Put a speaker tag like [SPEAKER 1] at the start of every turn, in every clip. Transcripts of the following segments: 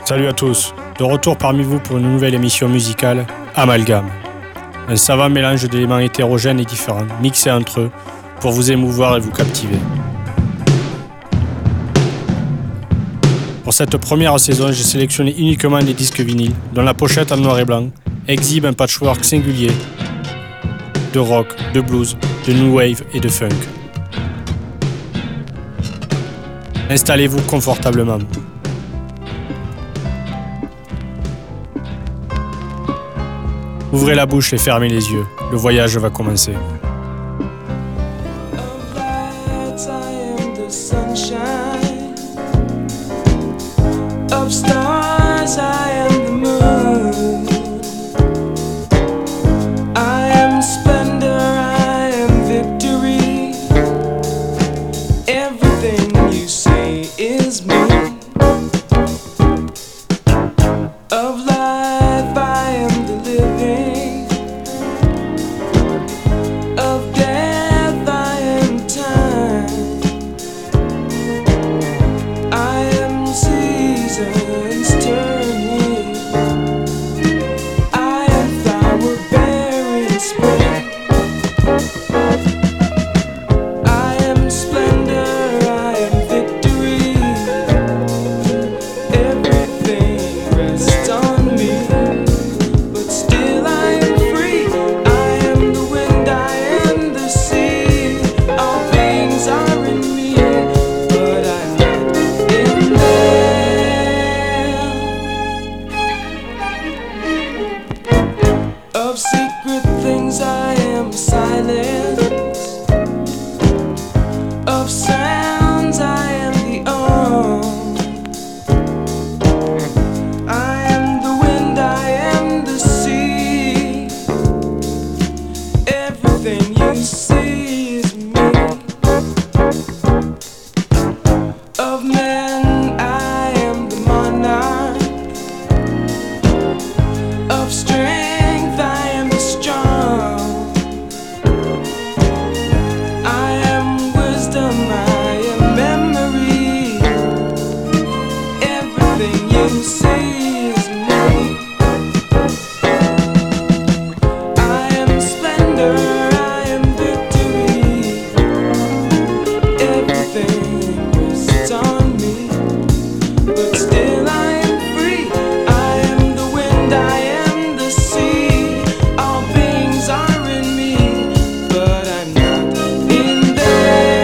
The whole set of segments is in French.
[SPEAKER 1] Salut à tous, de retour parmi vous pour une nouvelle émission musicale, Amalgame. Un savant mélange d'éléments hétérogènes et différents, mixés entre eux, pour vous émouvoir et vous captiver. Pour cette première saison, j'ai sélectionné uniquement des disques vinyles, dont la pochette en noir et blanc exhibe un patchwork singulier de rock, de blues, de new wave et de funk. Installez-vous confortablement. Ouvrez la bouche et fermez les yeux, le voyage va commencer. Of stars, I am the moon. I am splendor, I am victory. Everything you say is me. Of life, I am the living. Of death, I am time. I am seasons turning. I am flower bearing spring. I am splendor, I am victory. Everything rests on me, but still I am free. I am the wind, I am the sea. All things are in me, but I'm not in them. Of secret things I am silence. Of sounds I am the own. I am the wind, I am the sea. Everything you see is me. Of men I am the monarch. Of strength I am the strong. I am wisdom, I am memory. Everything you see is me. I am splendor, I am victory. Everything rests on me, but still I am free. I am the wind, I am the sea. All beings are in me, but I'm not in them.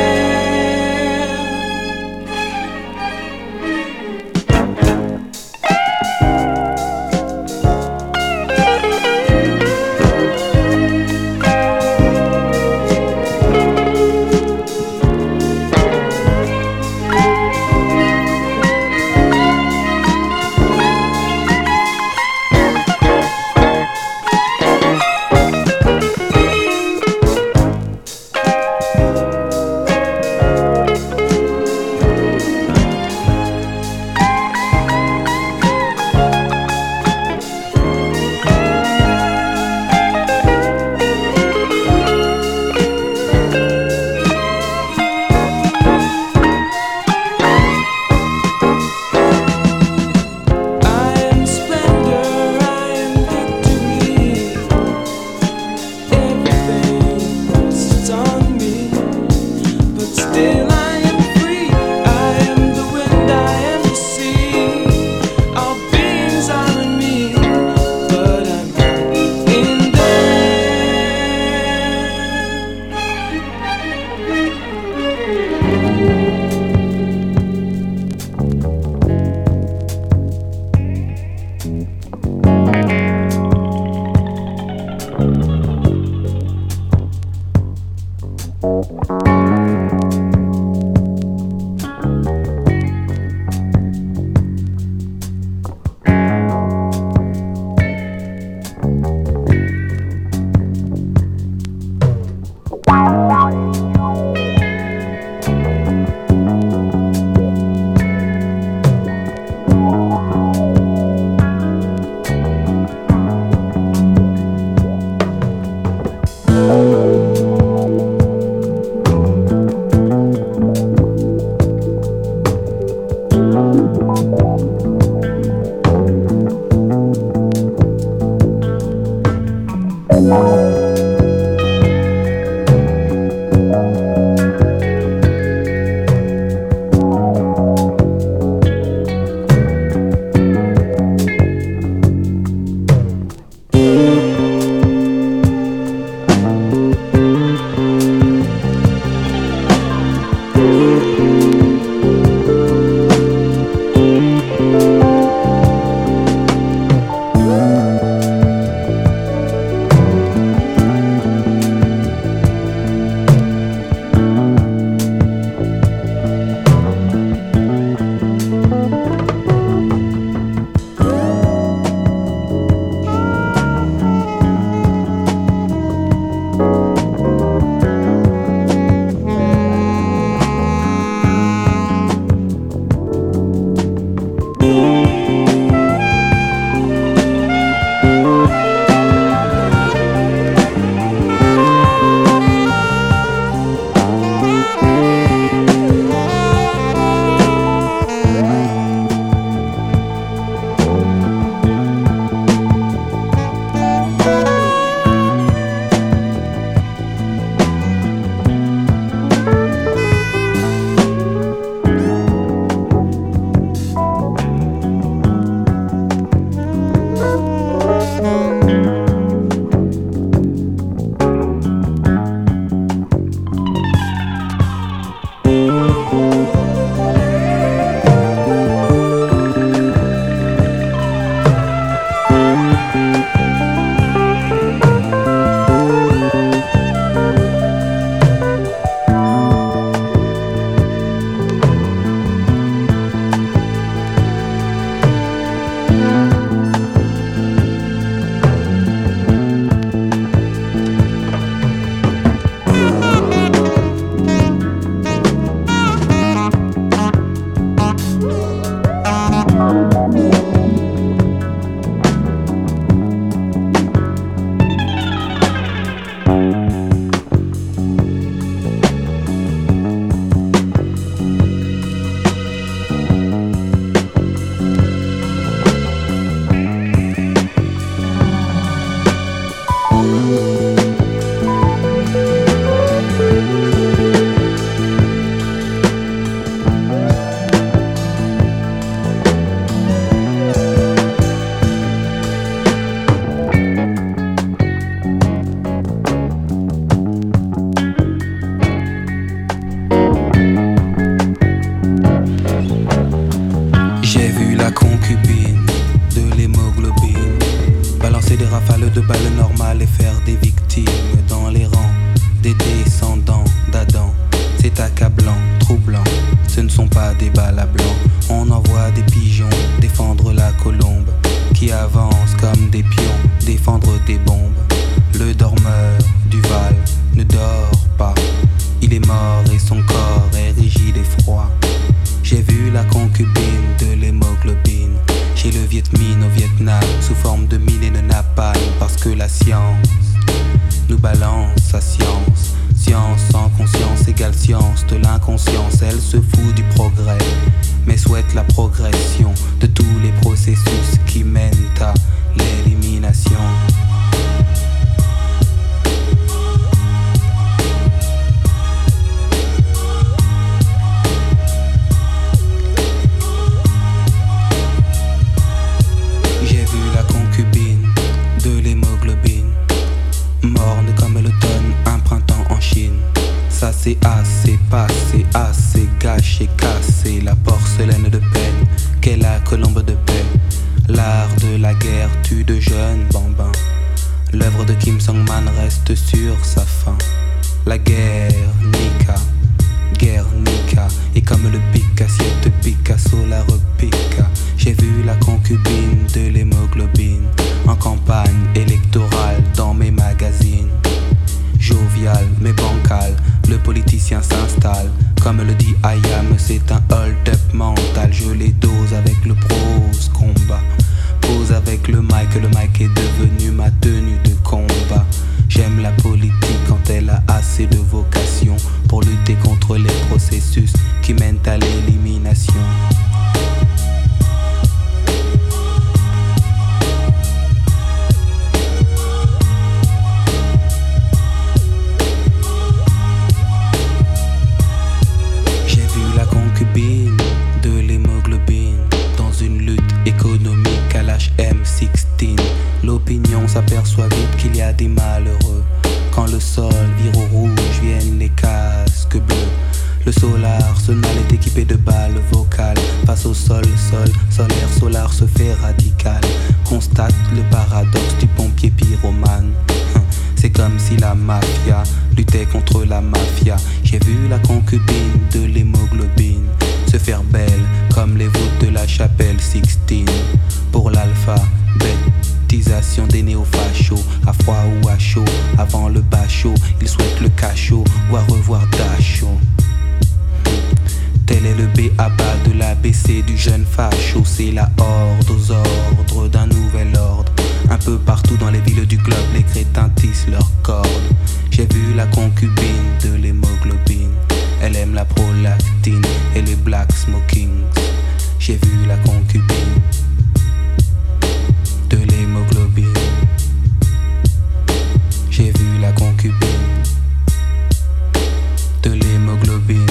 [SPEAKER 1] I am splendor, I am victory. Everything rests on me, but still I am free. I am the wind, I am the sea. All beings are in me, but I'm not in them.
[SPEAKER 2] qui avancent comme des pions, défendre des bombes. Le dormeur du Val ne dort pas, il est mort et son corps est rigide et froid. J'ai vu la concubine de l'hémoglobine chez le Viet Minh au Vietnam sous forme de mine et de napalm, parce que la science nous balance sa science. Science sans conscience égale science de l'inconscience. Elle se fout du progrès, mais souhaite la progression de tous les processus qui mènent à l'élimination. J'ai vu la concubine de l'hémoglobine, morne comme l'automne, un printemps en Chine. Ça c'est assez passé, assez gâché, cassé, la porcelaine de peine qu'est la colombe de paix. L'art de la guerre tue de jeunes bambins. L'œuvre de Kim Song-man reste sur sa fin. La Guernica, et comme le pic assiette de Picasso la repiqua. J'ai vu la concubine de l'hémoglobine en campagne électorale dans mes magazines. Jovial mais bancal, le politicien s'installe. Comme le dit Ayam, c'est un hold-up mental. Je les dose avec le prose combat. Pose avec le mic est devenu ma tenue de combat. J'aime la politique quand elle a assez de vocation pour lutter contre les processus qui mènent à l'élimination. J'ai vu la concubine de l'hémoglobine dans une lutte économique à l'âge M16. L'opinion s'aperçoit vite qu'il y a des malheureux. Quand le sol vire au rouge, viennent les casques bleus. Le solar sonal est équipé de balles vocales. Face au solaire, solar se fait radical. Constate le paradoxe du pompier pyromane. C'est comme si la mafia luttait contre la mafia. J'ai vu la concubine de l'hémoglobine se faire belle comme les voûtes de la chapelle Sixtine. Pour l'alphabétisation des néofachos, à froid ou à chaud, avant le bachot, ils souhaitent le cachot ou à revoir Dachau. Tel est le B.A.B.A. de l'ABC du jeune facho. C'est la horde aux ordres d'un nouvel ordre. Un peu partout dans les villes du globe, les crétins tissent leurs cordes. J'ai vu la concubine de l'hémoglobine. Elle aime la prolactine et les black smokings. J'ai vu la concubine de l'hémoglobine. J'ai vu la concubine de l'hémoglobine.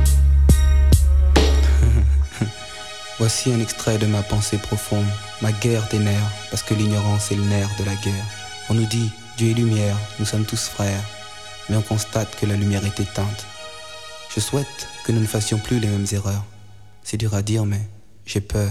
[SPEAKER 2] Voici un extrait de ma pensée profonde, ma guerre des nerfs, parce que l'ignorance est le nerf de la guerre. On nous dit, Dieu est lumière, nous sommes tous frères, mais on constate que la lumière est éteinte. Je souhaite que nous ne fassions plus les mêmes erreurs. C'est dur à dire, mais j'ai peur.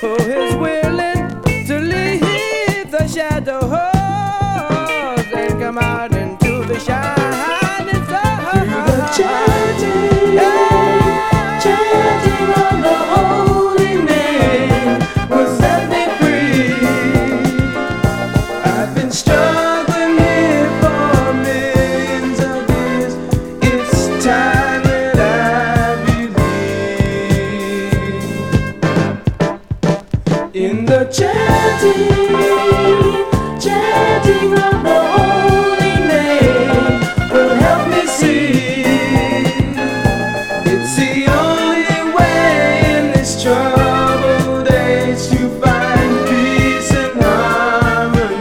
[SPEAKER 1] who is willing to leave the shadows and come out into the shining sun. Through the chanting, chanting of the holy name will set me free. I've been struggling here for millions of years. It's time that I believe in the chanting, chanting of the holy name will help me see. It's the only way in this troubled age to find peace and harmony.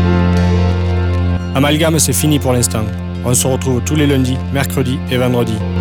[SPEAKER 3] Amalgame, c'est fini pour l'instant. On se retrouve tous les lundis, mercredis et vendredis.